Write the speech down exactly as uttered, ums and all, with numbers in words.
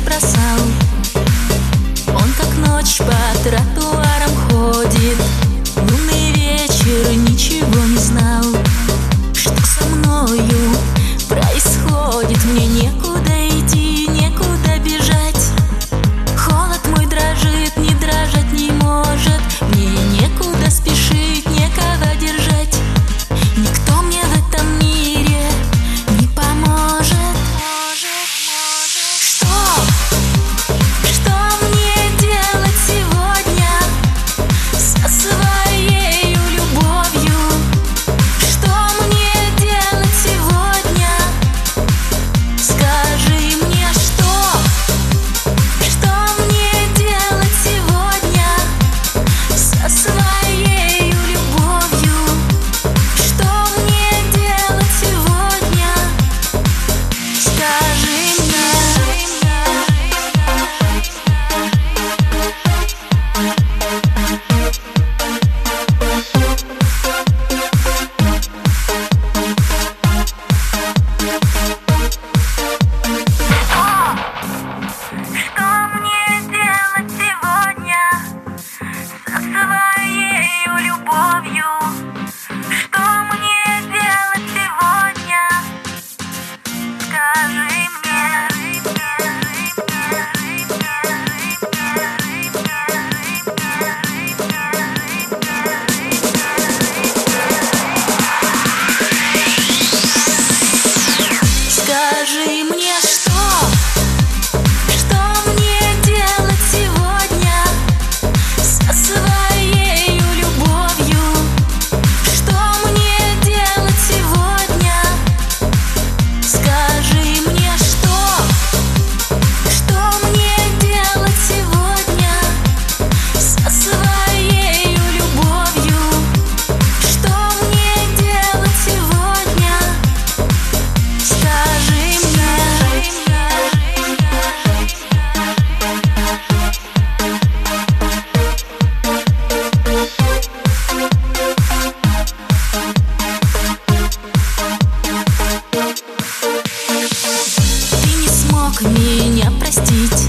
бросал. Он как ночь по тротуарам ходит, лунный вечер, ничего не знал. Что со мною происходит? Мне некуда идти, некуда бежать. Холод мой дрожит, не дрожать не может. Мне некуда спешить, некого держать. Никто мне в этом мире не поможет. Что? Что мне делать сегодня со своей любовью? Что мне делать сегодня? Скажи мне, что? Что мне делать сегодня со своей любовью? Что мне делать сегодня? Скажи мне. Что мне делать сегодня со своей любовью? Что мне делать сегодня? Скажи мне. Скажи мне, что? Что мне делать сегодня со своей любовью? Что мне делать сегодня? Скажи мне, что? Что мне делать сегодня со своей любовью? Что мне делать сегодня? Скажи мне. Ты не смог меня простить.